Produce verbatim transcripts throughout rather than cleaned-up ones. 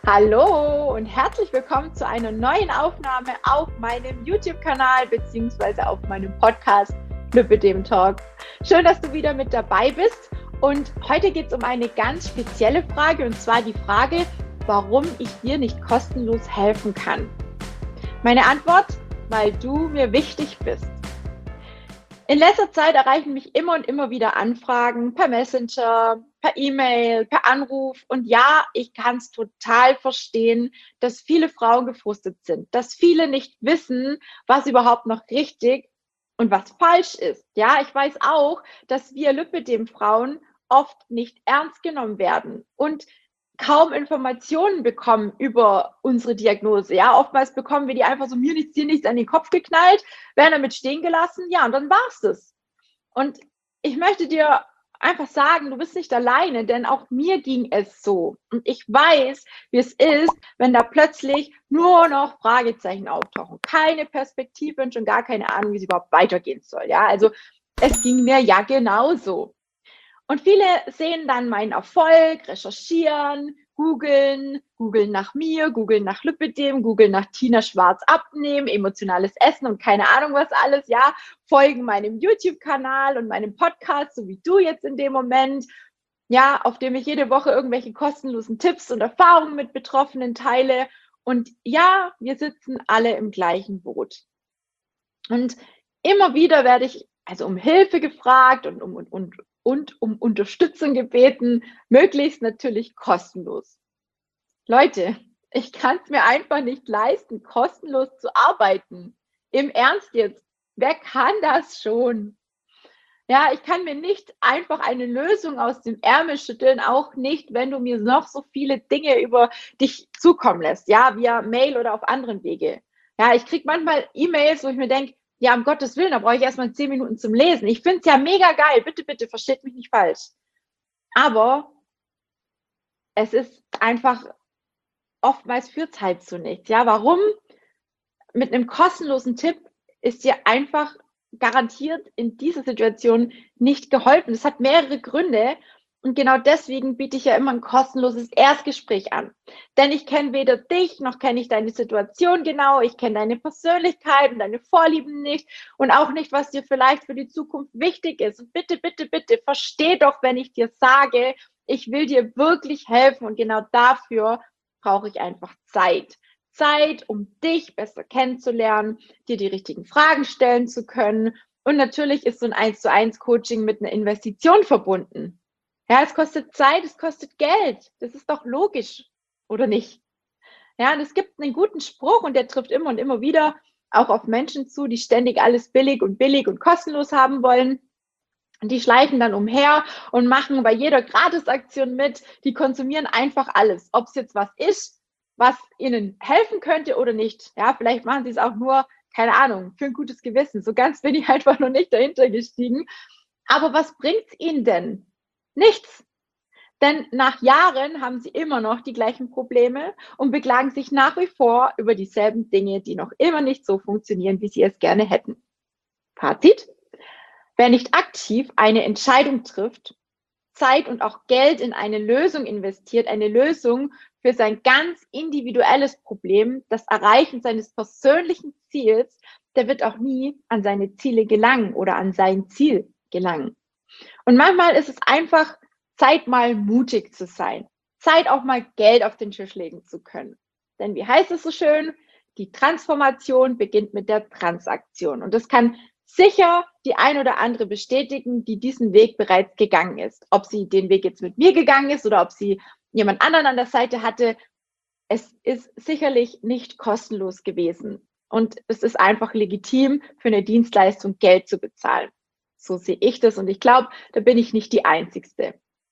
Hallo und herzlich willkommen zu einer neuen Aufnahme auf meinem YouTube-Kanal beziehungsweise auf meinem Podcast Lipidem Talk. Schön, dass du wieder mit dabei bist und heute geht es um eine ganz spezielle Frage und zwar die Frage, warum ich dir nicht kostenlos helfen kann. Meine Antwort, weil du mir wichtig bist. In letzter Zeit erreichen mich immer und immer wieder Anfragen per Messenger, per E-Mail, per Anruf. Und ja, ich kann es total verstehen, dass viele Frauen gefrustet sind, dass viele nicht wissen, was überhaupt noch richtig und was falsch ist. Ja, ich weiß auch, dass wir Lipidem-Frauen oft nicht ernst genommen werden und kaum Informationen bekommen über unsere Diagnose. Ja, oftmals bekommen wir die einfach so mir nichts, dir nichts an den Kopf geknallt, werden damit stehen gelassen, ja, und dann war's das. Und ich möchte dir einfach sagen, du bist nicht alleine, denn auch mir ging es so. Und ich weiß, wie es ist, wenn da plötzlich nur noch Fragezeichen auftauchen. Keine Perspektive und schon gar keine Ahnung, wie es überhaupt weitergehen soll. Ja, also es ging mir ja genauso. Und viele sehen dann meinen Erfolg, recherchieren, googeln, googeln nach mir, googeln nach Lipidem, googeln nach Tina Schwarz abnehmen, emotionales Essen und keine Ahnung was alles, ja, folgen meinem YouTube-Kanal und meinem Podcast, so wie du jetzt in dem Moment, ja, auf dem ich jede Woche irgendwelche kostenlosen Tipps und Erfahrungen mit Betroffenen teile. Und ja, wir sitzen alle im gleichen Boot. Und immer wieder werde ich also um Hilfe gefragt und um, und, und, und um Unterstützung gebeten, möglichst natürlich kostenlos. Leute, ich kann es mir einfach nicht leisten, kostenlos zu arbeiten. Im Ernst jetzt, wer kann das schon? Ja, ich kann mir nicht einfach eine Lösung aus dem Ärmel schütteln, auch nicht, wenn du mir noch so viele Dinge über dich zukommen lässt, ja, via Mail oder auf anderen Wege. Ja, ich kriege manchmal E-Mails, wo ich mir denke, ja, um Gottes Willen, da brauche ich erstmal zehn Minuten zum Lesen. Ich finde es ja mega geil, bitte, bitte, versteht mich nicht falsch. Aber es ist einfach, oftmals führt es halt zu nichts. Ja, warum? Mit einem kostenlosen Tipp ist dir einfach garantiert in dieser Situation nicht geholfen. Das hat mehrere Gründe. Und genau deswegen biete ich ja immer ein kostenloses Erstgespräch an. Denn ich kenne weder dich, noch kenne ich deine Situation genau. Ich kenne deine Persönlichkeit und deine Vorlieben nicht und auch nicht, was dir vielleicht für die Zukunft wichtig ist. Und bitte, bitte, bitte, versteh doch, wenn ich dir sage, ich will dir wirklich helfen und genau dafür brauche ich einfach Zeit. Zeit, um dich besser kennenzulernen, dir die richtigen Fragen stellen zu können. Und natürlich ist so ein eins zu eins Coaching mit einer Investition verbunden. Ja, es kostet Zeit, es kostet Geld. Das ist doch logisch, oder nicht? Ja, und es gibt einen guten Spruch und der trifft immer und immer wieder auch auf Menschen zu, die ständig alles billig und billig und kostenlos haben wollen. Und die schleichen dann umher und machen bei jeder Gratisaktion mit. Die konsumieren einfach alles, ob es jetzt was ist, was ihnen helfen könnte oder nicht. Ja, vielleicht machen sie es auch nur, keine Ahnung, für ein gutes Gewissen. So ganz bin ich einfach noch nicht dahinter gestiegen. Aber was bringt es ihnen denn? Nichts. Denn nach Jahren haben sie immer noch die gleichen Probleme und beklagen sich nach wie vor über dieselben Dinge, die noch immer nicht so funktionieren, wie sie es gerne hätten. Fazit: Wer nicht aktiv eine Entscheidung trifft, Zeit und auch Geld in eine Lösung investiert, eine Lösung für sein ganz individuelles Problem, das Erreichen seines persönlichen Ziels, der wird auch nie an seine Ziele gelangen oder an sein Ziel gelangen. Und manchmal ist es einfach Zeit, mal mutig zu sein. Zeit, auch mal Geld auf den Tisch legen zu können. Denn wie heißt es so schön? Die Transformation beginnt mit der Transaktion. Und das kann sicher die ein oder andere bestätigen, die diesen Weg bereits gegangen ist. Ob sie den Weg jetzt mit mir gegangen ist oder ob sie jemand anderen an der Seite hatte. Es ist sicherlich nicht kostenlos gewesen. Und es ist einfach legitim, für eine Dienstleistung Geld zu bezahlen. So sehe ich das und ich glaube, da bin ich nicht die Einzigste.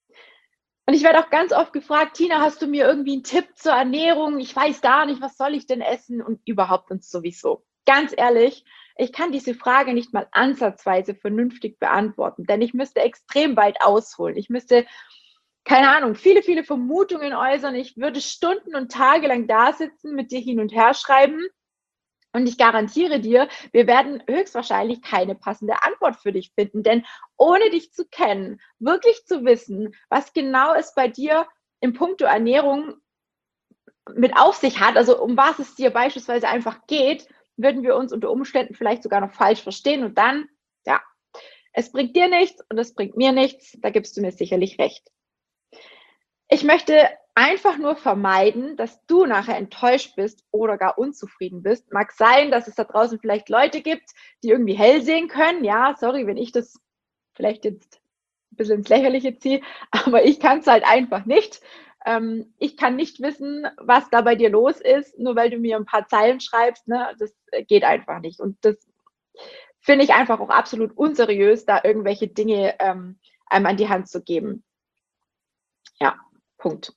Und ich werde auch ganz oft gefragt, Tina, hast du mir irgendwie einen Tipp zur Ernährung? Ich weiß gar nicht, was soll ich denn essen und überhaupt und sowieso. Ganz ehrlich, ich kann diese Frage nicht mal ansatzweise vernünftig beantworten, denn ich müsste extrem weit ausholen. Ich müsste, keine Ahnung, viele, viele Vermutungen äußern. Ich würde Stunden und Tage lang da sitzen, mit dir hin und her schreiben. Und ich garantiere dir, wir werden höchstwahrscheinlich keine passende Antwort für dich finden, denn ohne dich zu kennen, wirklich zu wissen, was genau es bei dir im Punkto Ernährung mit auf sich hat, also um was es dir beispielsweise einfach geht, würden wir uns unter Umständen vielleicht sogar noch falsch verstehen und dann, ja, es bringt dir nichts und es bringt mir nichts, da gibst du mir sicherlich recht. Ich möchte einfach nur vermeiden, dass du nachher enttäuscht bist oder gar unzufrieden bist. Mag sein, dass es da draußen vielleicht Leute gibt, die irgendwie hell sehen können. Ja, sorry, wenn ich das vielleicht jetzt ein bisschen ins Lächerliche ziehe, aber ich kann es halt einfach nicht. Ähm, ich kann nicht wissen, was da bei dir los ist, nur weil du mir ein paar Zeilen schreibst. Ne? Das geht einfach nicht. Und das finde ich einfach auch absolut unseriös, da irgendwelche Dinge ähm, einem an die Hand zu geben. Ja, Punkt.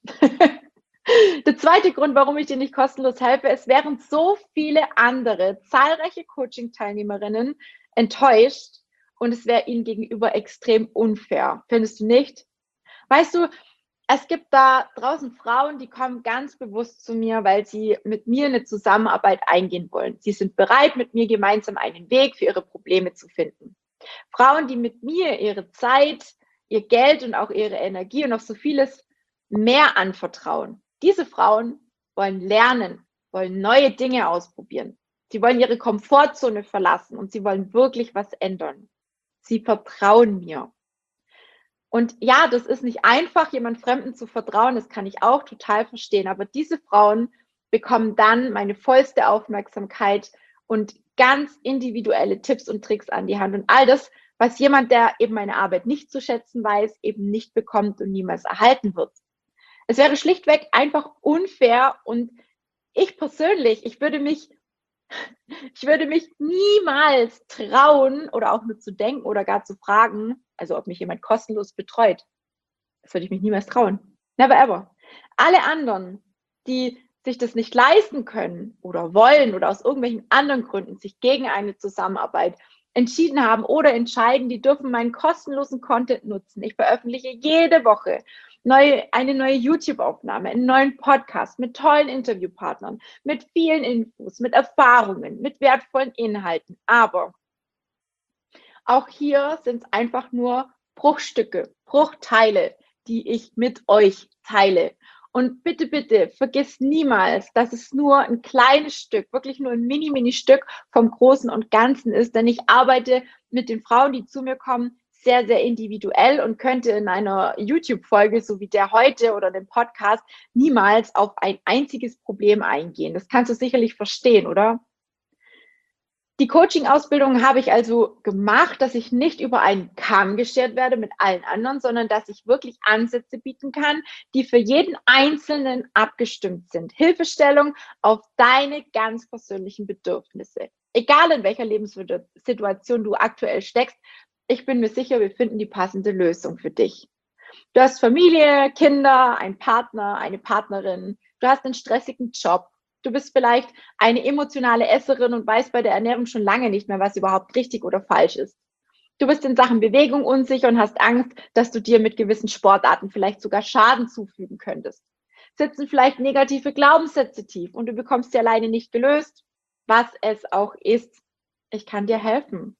Der zweite Grund, warum ich dir nicht kostenlos helfe, es wären so viele andere, zahlreiche Coaching-Teilnehmerinnen enttäuscht und es wäre ihnen gegenüber extrem unfair. Findest du nicht? Weißt du, es gibt da draußen Frauen, die kommen ganz bewusst zu mir, weil sie mit mir eine Zusammenarbeit eingehen wollen. Sie sind bereit, mit mir gemeinsam einen Weg für ihre Probleme zu finden. Frauen, die mit mir ihre Zeit, ihr Geld und auch ihre Energie und noch so vieles mehr anvertrauen. Diese Frauen wollen lernen, wollen neue Dinge ausprobieren. Sie wollen ihre Komfortzone verlassen und sie wollen wirklich was ändern. Sie vertrauen mir. Und ja, das ist nicht einfach, jemand Fremden zu vertrauen, das kann ich auch total verstehen. Aber diese Frauen bekommen dann meine vollste Aufmerksamkeit und ganz individuelle Tipps und Tricks an die Hand. Und all das, was jemand, der eben meine Arbeit nicht zu schätzen weiß, eben nicht bekommt und niemals erhalten wird. Es wäre schlichtweg einfach unfair und ich persönlich, ich würde mich, ich würde mich niemals trauen oder auch nur zu denken oder gar zu fragen, also ob mich jemand kostenlos betreut. Das würde ich mich niemals trauen. Never ever. Alle anderen, die sich das nicht leisten können oder wollen oder aus irgendwelchen anderen Gründen sich gegen eine Zusammenarbeit entschieden haben oder entscheiden, die dürfen meinen kostenlosen Content nutzen. Ich veröffentliche jede Woche neue, eine neue YouTube-Aufnahme, einen neuen Podcast mit tollen Interviewpartnern, mit vielen Infos, mit Erfahrungen, mit wertvollen Inhalten. Aber auch hier sind es einfach nur Bruchstücke, Bruchteile, die ich mit euch teile. Und bitte, bitte, vergiss niemals, dass es nur ein kleines Stück, wirklich nur ein mini, mini Stück vom Großen und Ganzen ist, denn ich arbeite mit den Frauen, die zu mir kommen, sehr, sehr individuell und könnte in einer YouTube-Folge, so wie der heute oder dem Podcast, niemals auf ein einziges Problem eingehen. Das kannst du sicherlich verstehen, oder? Die Coaching-Ausbildung habe ich also gemacht, dass ich nicht über einen Kamm geschert werde mit allen anderen, sondern dass ich wirklich Ansätze bieten kann, die für jeden Einzelnen abgestimmt sind. Hilfestellung auf deine ganz persönlichen Bedürfnisse. Egal in welcher Lebenssituation du aktuell steckst, ich bin mir sicher, wir finden die passende Lösung für dich. Du hast Familie, Kinder, einen Partner, eine Partnerin, du hast einen stressigen Job. Du bist vielleicht eine emotionale Esserin und weißt bei der Ernährung schon lange nicht mehr, was überhaupt richtig oder falsch ist. Du bist in Sachen Bewegung unsicher und hast Angst, dass du dir mit gewissen Sportarten vielleicht sogar Schaden zufügen könntest. Sitzen vielleicht negative Glaubenssätze tief und du bekommst sie alleine nicht gelöst, was es auch ist. Ich kann dir helfen.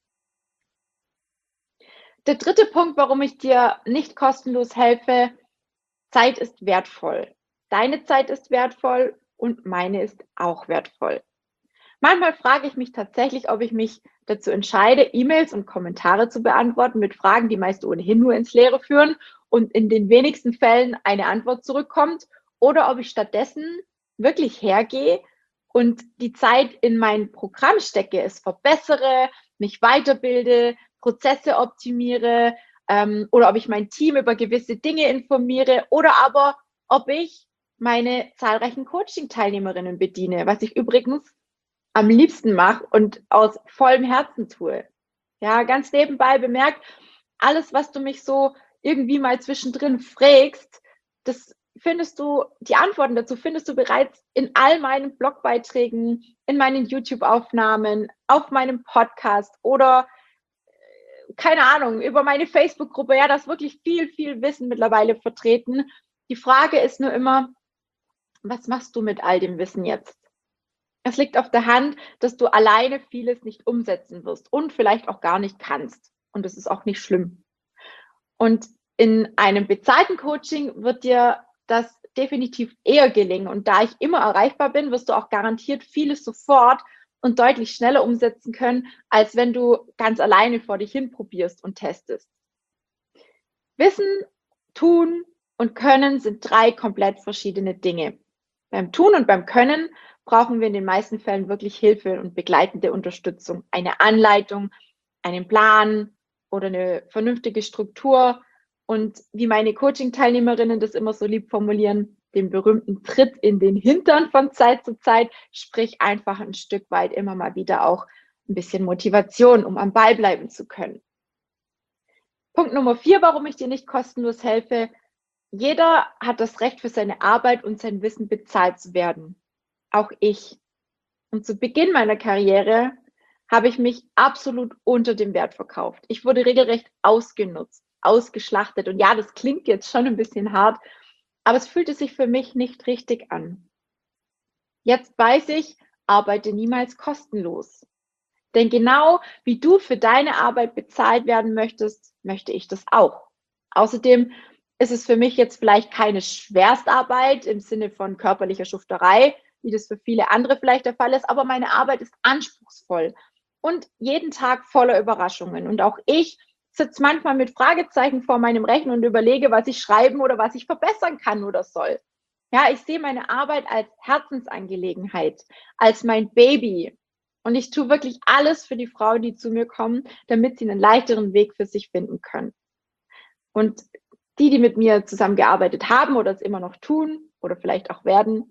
Der dritte Punkt, warum ich dir nicht kostenlos helfe: Zeit ist wertvoll. Deine Zeit ist wertvoll und meine ist auch wertvoll. Manchmal frage ich mich tatsächlich, ob ich mich dazu entscheide, E-Mails und Kommentare zu beantworten mit Fragen, die meist ohnehin nur ins Leere führen und in den wenigsten Fällen eine Antwort zurückkommt, oder ob ich stattdessen wirklich hergehe und die Zeit in mein Programm stecke, es verbessere, mich weiterbilde, Prozesse optimiere, ähm, oder ob ich mein Team über gewisse Dinge informiere oder aber ob ich meine zahlreichen Coaching-Teilnehmerinnen bediene, was ich übrigens am liebsten mache und aus vollem Herzen tue. Ja, ganz nebenbei bemerkt, alles, was du mich so irgendwie mal zwischendrin fragst, das findest du, die Antworten dazu findest du bereits in all meinen Blogbeiträgen, in meinen YouTube-Aufnahmen, auf meinem Podcast oder keine Ahnung, über meine Facebook-Gruppe. Ja, da ist wirklich viel, viel Wissen mittlerweile vertreten. Die Frage ist nur immer, was machst du mit all dem Wissen jetzt? Es liegt auf der Hand, dass du alleine vieles nicht umsetzen wirst und vielleicht auch gar nicht kannst. Und das ist auch nicht schlimm. Und in einem bezahlten Coaching wird dir das definitiv eher gelingen. Und da ich immer erreichbar bin, wirst du auch garantiert vieles sofort und deutlich schneller umsetzen können, als wenn du ganz alleine vor dich hin probierst und testest. Wissen, Tun und Können sind drei komplett verschiedene Dinge. Beim Tun und beim Können brauchen wir in den meisten Fällen wirklich Hilfe und begleitende Unterstützung, eine Anleitung, einen Plan oder eine vernünftige Struktur und wie meine Coaching-Teilnehmerinnen das immer so lieb formulieren, den berühmten Tritt in den Hintern von Zeit zu Zeit, sprich einfach ein Stück weit immer mal wieder auch ein bisschen Motivation, um am Ball bleiben zu können. Punkt Nummer vier, warum ich dir nicht kostenlos helfe. Jeder hat das Recht, für seine Arbeit und sein Wissen bezahlt zu werden. Auch ich. Und zu Beginn meiner Karriere habe ich mich absolut unter dem Wert verkauft. Ich wurde regelrecht ausgenutzt, ausgeschlachtet. Und ja, das klingt jetzt schon ein bisschen hart, aber es fühlte sich für mich nicht richtig an. Jetzt weiß ich, arbeite niemals kostenlos. Denn genau wie du für deine Arbeit bezahlt werden möchtest, möchte ich das auch. Außerdem ist es für mich jetzt vielleicht keine Schwerstarbeit im Sinne von körperlicher Schufterei, wie das für viele andere vielleicht der Fall ist, aber meine Arbeit ist anspruchsvoll und jeden Tag voller Überraschungen. Und auch ich sitze manchmal mit Fragezeichen vor meinem Rechner und überlege, was ich schreiben oder was ich verbessern kann oder soll. Ja, ich sehe meine Arbeit als Herzensangelegenheit, als mein Baby. Und ich tue wirklich alles für die Frauen, die zu mir kommen, damit sie einen leichteren Weg für sich finden können. Und die, die mit mir zusammengearbeitet haben oder es immer noch tun oder vielleicht auch werden,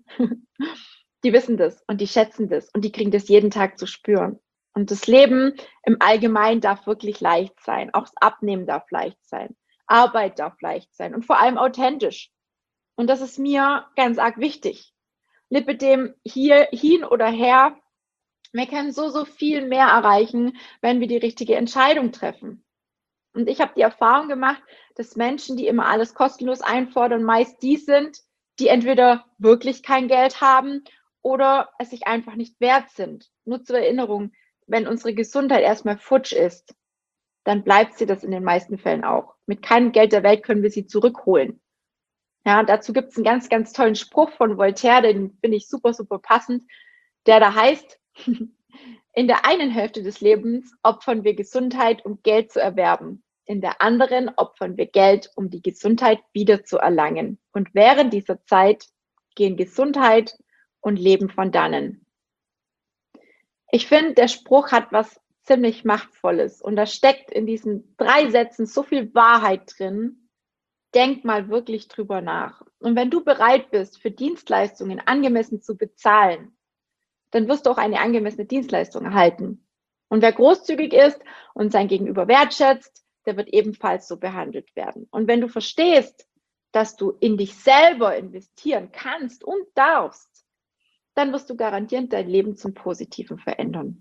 die wissen das und die schätzen das und die kriegen das jeden Tag zu spüren. Und das Leben im Allgemeinen darf wirklich leicht sein. Auch das Abnehmen darf leicht sein. Arbeit darf leicht sein und vor allem authentisch. Und das ist mir ganz arg wichtig. Lipidem hier hin oder her. Wir können so, so viel mehr erreichen, wenn wir die richtige Entscheidung treffen. Und ich habe die Erfahrung gemacht, dass Menschen, die immer alles kostenlos einfordern, meist die sind, die entweder wirklich kein Geld haben oder es sich einfach nicht wert sind. Nur zur Erinnerung, wenn unsere Gesundheit erstmal futsch ist, dann bleibt sie das in den meisten Fällen auch. Mit keinem Geld der Welt können wir sie zurückholen. Ja, dazu gibt es einen ganz, ganz tollen Spruch von Voltaire, den finde ich super, super passend, der da heißt, in der einen Hälfte des Lebens opfern wir Gesundheit, um Geld zu erwerben. In der anderen opfern wir Geld, um die Gesundheit wieder zu erlangen. Und während dieser Zeit gehen Gesundheit und Leben von dannen. Ich finde, der Spruch hat was ziemlich Machtvolles und da steckt in diesen drei Sätzen so viel Wahrheit drin. Denk mal wirklich drüber nach. Und wenn du bereit bist, für Dienstleistungen angemessen zu bezahlen, dann wirst du auch eine angemessene Dienstleistung erhalten. Und wer großzügig ist und sein Gegenüber wertschätzt, der wird ebenfalls so behandelt werden. Und wenn du verstehst, dass du in dich selber investieren kannst und darfst, dann wirst du garantiert dein Leben zum Positiven verändern.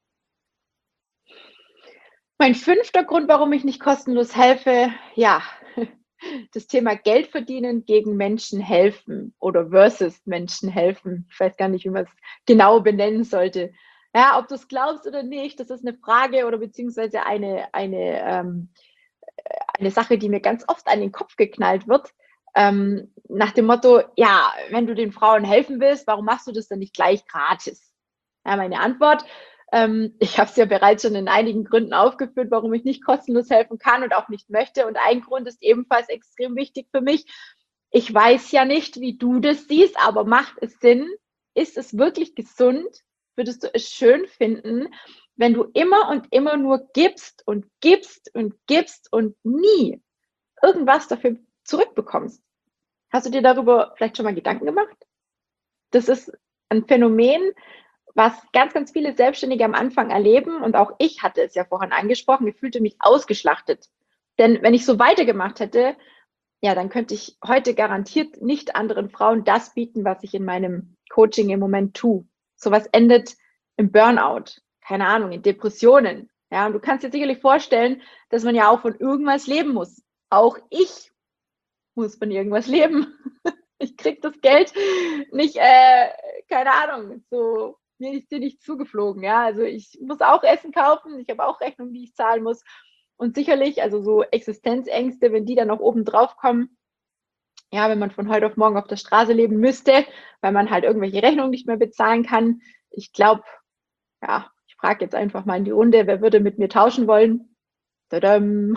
Mein fünfter Grund, warum ich nicht kostenlos helfe, ja, das Thema Geld verdienen gegen Menschen helfen oder versus Menschen helfen. Ich weiß gar nicht, wie man es genau benennen sollte. Ja, ob du es glaubst oder nicht, das ist eine Frage oder beziehungsweise eine, eine, ähm, eine Sache, die mir ganz oft an den Kopf geknallt wird. Ähm, nach dem Motto, ja, wenn du den Frauen helfen willst, warum machst du das dann nicht gleich gratis? Ja, meine Antwort, ähm, ich habe es ja bereits schon in einigen Gründen aufgeführt, warum ich nicht kostenlos helfen kann und auch nicht möchte. Und ein Grund ist ebenfalls extrem wichtig für mich. Ich weiß ja nicht, wie du das siehst, aber macht es Sinn? Ist es wirklich gesund? Würdest du es schön finden, wenn du immer und immer nur gibst und gibst und gibst und nie irgendwas dafür zurückbekommst? Hast du dir darüber vielleicht schon mal Gedanken gemacht? Das ist ein Phänomen, was ganz, ganz viele Selbstständige am Anfang erleben. Und auch ich hatte es ja vorhin angesprochen, ich fühlte mich ausgeschlachtet. Denn wenn ich so weitergemacht hätte, ja, dann könnte ich heute garantiert nicht anderen Frauen das bieten, was ich in meinem Coaching im Moment tue. Sowas endet im Burnout, keine Ahnung, in Depressionen. Ja, und du kannst dir sicherlich vorstellen, dass man ja auch von irgendwas leben muss. Auch ich muss von irgendwas leben. Ich kriege das Geld nicht, äh, keine Ahnung, so mir ist dir nicht zugeflogen. Ja, also ich muss auch Essen kaufen, ich habe auch Rechnungen, die ich zahlen muss. Und sicherlich, also so Existenzängste, wenn die dann noch oben drauf kommen, ja, wenn man von heute auf morgen auf der Straße leben müsste, weil man halt irgendwelche Rechnungen nicht mehr bezahlen kann. Ich glaube, ja, ich frage jetzt einfach mal in die Runde, wer würde mit mir tauschen wollen? Tadam.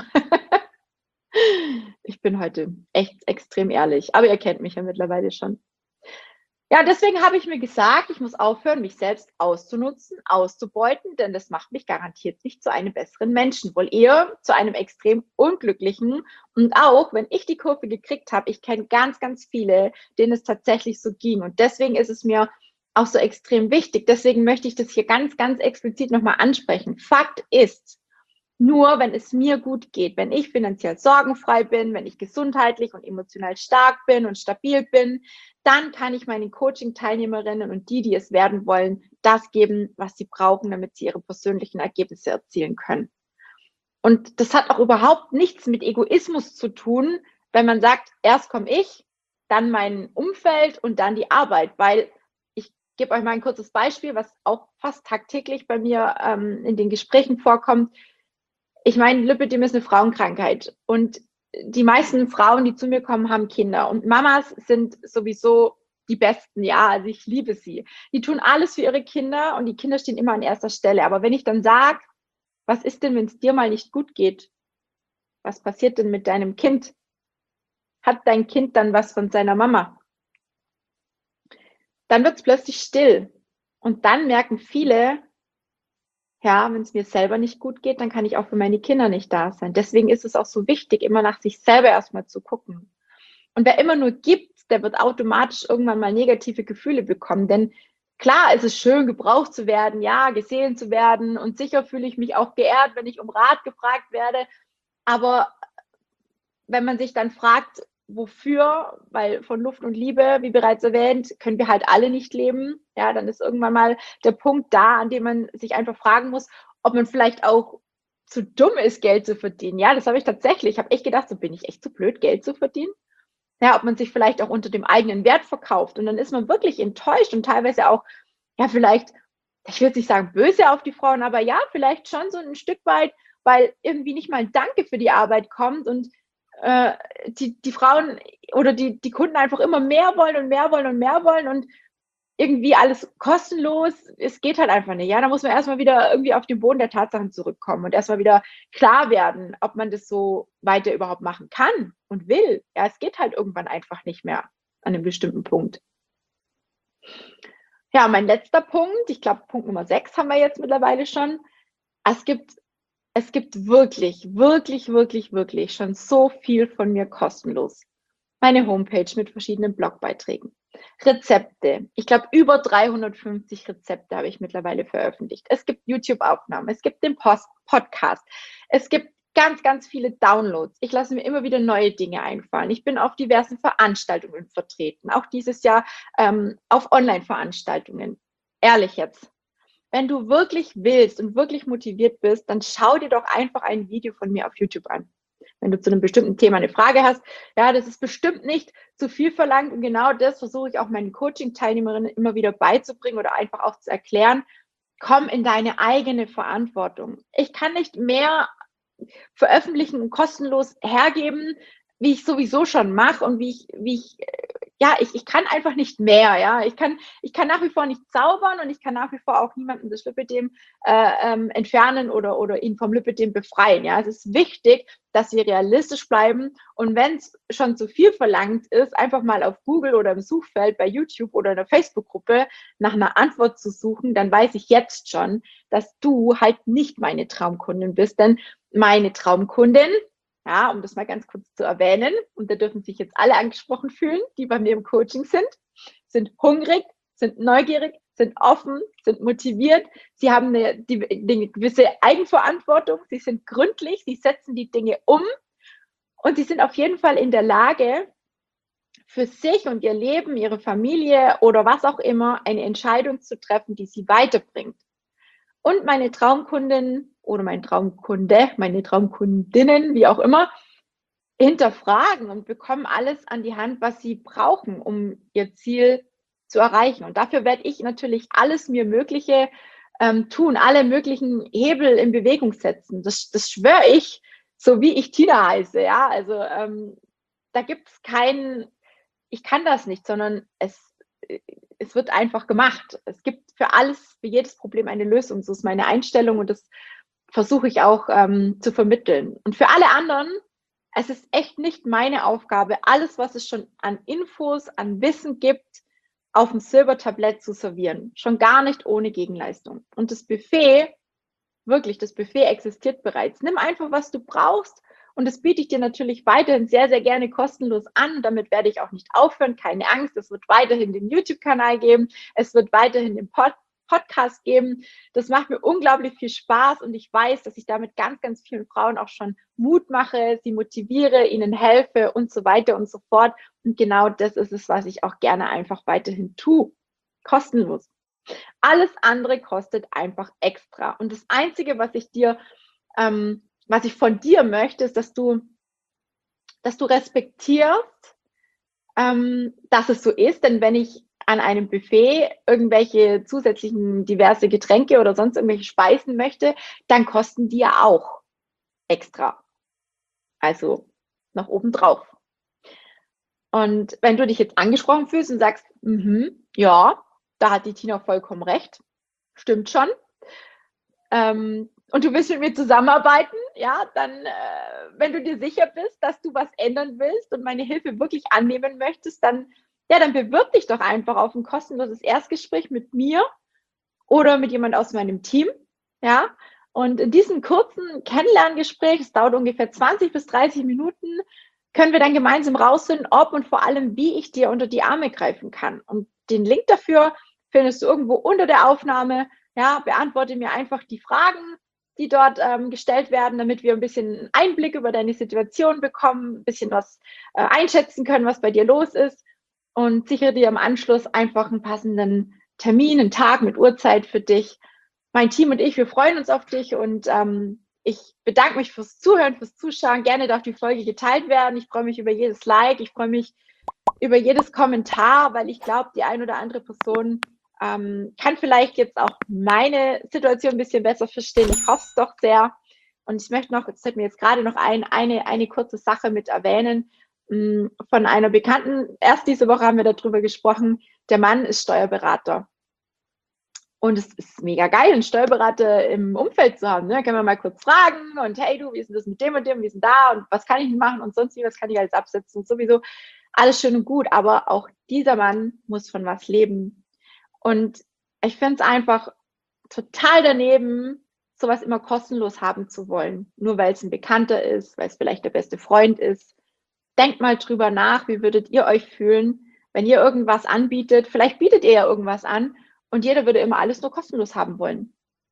Ich bin heute echt extrem ehrlich, aber ihr kennt mich ja mittlerweile schon. Ja, deswegen habe ich mir gesagt, ich muss aufhören, mich selbst auszunutzen, auszubeuten, denn das macht mich garantiert nicht zu einem besseren Menschen, wohl eher zu einem extrem unglücklichen. Und auch, wenn ich die Kurve gekriegt habe, ich kenne ganz, ganz viele, denen es tatsächlich so ging. Und deswegen ist es mir auch so extrem wichtig. Deswegen möchte ich das hier ganz, ganz explizit nochmal ansprechen. Fakt ist, nur wenn es mir gut geht, wenn ich finanziell sorgenfrei bin, wenn ich gesundheitlich und emotional stark bin und stabil bin, dann kann ich meinen Coaching-Teilnehmerinnen und die, die es werden wollen, das geben, was sie brauchen, damit sie ihre persönlichen Ergebnisse erzielen können. Und das hat auch überhaupt nichts mit Egoismus zu tun, wenn man sagt, erst komme ich, dann mein Umfeld und dann die Arbeit, weil ich gebe euch mal ein kurzes Beispiel, was auch fast tagtäglich bei mir ähm, in den Gesprächen vorkommt. Ich meine, Lipödem ist eine Frauenkrankheit und die meisten Frauen, die zu mir kommen, haben Kinder und Mamas sind sowieso die Besten, ja, also ich liebe sie. Die tun alles für ihre Kinder und die Kinder stehen immer an erster Stelle. Aber wenn ich dann sage, was ist denn, wenn es dir mal nicht gut geht? Was passiert denn mit deinem Kind? Hat dein Kind dann was von seiner Mama? Dann wird es plötzlich still und dann merken viele, ja, wenn es mir selber nicht gut geht, dann kann ich auch für meine Kinder nicht da sein. Deswegen ist es auch so wichtig, immer nach sich selber erstmal zu gucken. Und wer immer nur gibt, der wird automatisch irgendwann mal negative Gefühle bekommen. Denn klar, es ist schön, gebraucht zu werden, ja, gesehen zu werden. Und sicher fühle ich mich auch geehrt, wenn ich um Rat gefragt werde. Aber wenn man sich dann fragt, wofür, weil von Luft und Liebe, wie bereits erwähnt, können wir halt alle nicht leben. Ja, dann ist irgendwann mal der Punkt da, an dem man sich einfach fragen muss, ob man vielleicht auch zu dumm ist, Geld zu verdienen. Ja, das habe ich tatsächlich. Ich habe echt gedacht, so bin ich echt zu blöd, Geld zu verdienen. Ja, ob man sich vielleicht auch unter dem eigenen Wert verkauft. Und dann ist man wirklich enttäuscht und teilweise auch, ja, vielleicht, ich würde nicht sagen böse auf die Frauen, aber ja, vielleicht schon so ein Stück weit, weil irgendwie nicht mal ein Danke für die Arbeit kommt und äh, die, die Frauen oder die, die Kunden einfach immer mehr wollen und mehr wollen und mehr wollen und irgendwie alles kostenlos. Es geht halt einfach nicht. Ja, da muss man erstmal wieder irgendwie auf den Boden der Tatsachen zurückkommen und erstmal wieder klar werden, ob man das so weiter überhaupt machen kann und will. Ja, es geht halt irgendwann einfach nicht mehr an einem bestimmten Punkt. Ja, mein letzter Punkt, ich glaube, Punkt Nummer sechs haben wir jetzt mittlerweile schon. Es gibt Es gibt wirklich, wirklich, wirklich, wirklich schon so viel von mir kostenlos. Meine Homepage mit verschiedenen Blogbeiträgen, Rezepte. Ich glaube, über dreihundertfünfzig Rezepte habe ich mittlerweile veröffentlicht. Es gibt YouTube-Aufnahmen, es gibt den Post Podcast, es gibt ganz, ganz viele Downloads. Ich lasse mir immer wieder neue Dinge einfallen. Ich bin auf diversen Veranstaltungen vertreten, auch dieses Jahr ähm, auf Online-Veranstaltungen. Ehrlich jetzt. Wenn du wirklich willst und wirklich motiviert bist, dann schau dir doch einfach ein Video von mir auf YouTube an. Wenn du zu einem bestimmten Thema eine Frage hast, ja, das ist bestimmt nicht zu viel verlangt und genau das versuche ich auch meinen Coaching-Teilnehmerinnen immer wieder beizubringen oder einfach auch zu erklären. Komm in deine eigene Verantwortung. Ich kann nicht mehr veröffentlichen und kostenlos hergeben, wie ich sowieso schon mache und wie ich, wie ich, ja, ich, ich kann einfach nicht mehr, ja. Ich kann, ich kann nach wie vor nicht zaubern und ich kann nach wie vor auch niemanden das Lipödem äh, ähm, entfernen oder, oder ihn vom Lipödem befreien, ja. Es ist wichtig, dass wir realistisch bleiben und wenn es schon zu viel verlangt ist, einfach mal auf Google oder im Suchfeld bei YouTube oder in der Facebook-Gruppe nach einer Antwort zu suchen, dann weiß ich jetzt schon, dass du halt nicht meine Traumkundin bist, denn meine Traumkundin, ja, um das mal ganz kurz zu erwähnen, und da dürfen sich jetzt alle angesprochen fühlen, die bei mir im Coaching sind, sind hungrig, sind neugierig, sind offen, sind motiviert, sie haben eine, die, eine gewisse Eigenverantwortung, sie sind gründlich, sie setzen die Dinge um und sie sind auf jeden Fall in der Lage, für sich und ihr Leben, ihre Familie oder was auch immer, eine Entscheidung zu treffen, die sie weiterbringt. Und meine Traumkundin oder mein Traumkunde, meine Traumkundinnen, wie auch immer, hinterfragen und bekommen alles an die Hand, was sie brauchen, um ihr Ziel zu erreichen. Und dafür werde ich natürlich alles mir Mögliche ähm, tun, alle möglichen Hebel in Bewegung setzen. Das, das schwöre ich, so wie ich Tina heiße. Ja, also ähm, da gibt es keinen ich kann das nicht, sondern es, es wird einfach gemacht. Es gibt für alles, für jedes Problem eine Lösung. So ist meine Einstellung und das versuche ich auch ähm, zu vermitteln. Und für alle anderen, es ist echt nicht meine Aufgabe, alles, was es schon an Infos, an Wissen gibt, auf dem Silbertablett zu servieren. Schon gar nicht ohne Gegenleistung. Und das Buffet, wirklich, das Buffet existiert bereits. Nimm einfach, was du brauchst. Und das biete ich dir natürlich weiterhin sehr, sehr gerne kostenlos an. Und damit werde ich auch nicht aufhören. Keine Angst, es wird weiterhin den YouTube-Kanal geben. Es wird weiterhin den Pod Podcast geben. Das macht mir unglaublich viel Spaß und ich weiß, dass ich damit ganz, ganz vielen Frauen auch schon Mut mache, sie motiviere, ihnen helfe und so weiter und so fort. Und genau das ist es, was ich auch gerne einfach weiterhin tue. Kostenlos. Alles andere kostet einfach extra. Und das Einzige, was ich dir, ähm, was ich von dir möchte, ist, dass du, dass du respektierst, ähm, dass es so ist. Denn wenn ich an einem Buffet irgendwelche zusätzlichen diverse Getränke oder sonst irgendwelche Speisen möchte, dann kosten die ja auch extra. Also noch obendrauf. Und wenn du dich jetzt angesprochen fühlst und sagst, mhm, ja, da hat die Tina vollkommen recht, stimmt schon, ähm, und du willst mit mir zusammenarbeiten, ja, dann, äh, wenn du dir sicher bist, dass du was ändern willst und meine Hilfe wirklich annehmen möchtest, dann, ja, dann bewirb dich doch einfach auf ein kostenloses Erstgespräch mit mir oder mit jemand aus meinem Team, ja. Und in diesem kurzen Kennenlerngespräch, es dauert ungefähr zwanzig bis dreißig Minuten, können wir dann gemeinsam rausfinden, ob und vor allem, wie ich dir unter die Arme greifen kann. Und den Link dafür findest du irgendwo unter der Aufnahme. Ja, beantworte mir einfach die Fragen, die dort ähm, gestellt werden, damit wir ein bisschen Einblick über deine Situation bekommen, ein bisschen was äh, einschätzen können, was bei dir los ist und sichere dir im Anschluss einfach einen passenden Termin, einen Tag mit Uhrzeit für dich. Mein Team und ich, wir freuen uns auf dich und ähm, ich bedanke mich fürs Zuhören, fürs Zuschauen. Gerne darf die Folge geteilt werden. Ich freue mich über jedes Like, ich freue mich über jedes Kommentar, weil ich glaube, die ein oder andere Person ähm, kann vielleicht jetzt auch meine Situation ein bisschen besser verstehen. Ich hoffe es doch sehr. Und ich möchte noch, es fällt mir jetzt gerade noch ein, eine, eine kurze Sache mit erwähnen mh, von einer Bekannten. Erst diese Woche haben wir darüber gesprochen. Der Mann ist Steuerberater. Und es ist mega geil, einen Steuerberater im Umfeld zu haben. Ne? Können wir mal kurz fragen und hey du, wie ist denn das mit dem und dem, wie ist denn da und was kann ich denn machen und sonst wie, was kann ich alles absetzen und sowieso. Alles schön und gut, aber auch dieser Mann muss von was leben. Und ich finde es einfach total daneben, sowas immer kostenlos haben zu wollen. Nur weil es ein Bekannter ist, weil es vielleicht der beste Freund ist. Denkt mal drüber nach, wie würdet ihr euch fühlen, wenn ihr irgendwas anbietet. Vielleicht bietet ihr ja irgendwas an und jeder würde immer alles nur kostenlos haben wollen.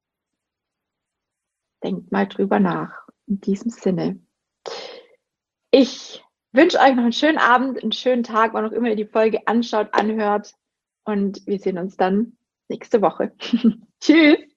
Denkt mal drüber nach. In diesem Sinne. Ich wünsche euch noch einen schönen Abend, einen schönen Tag, wann auch immer ihr die Folge anschaut, anhört. Und wir sehen uns dann nächste Woche. Tschüss.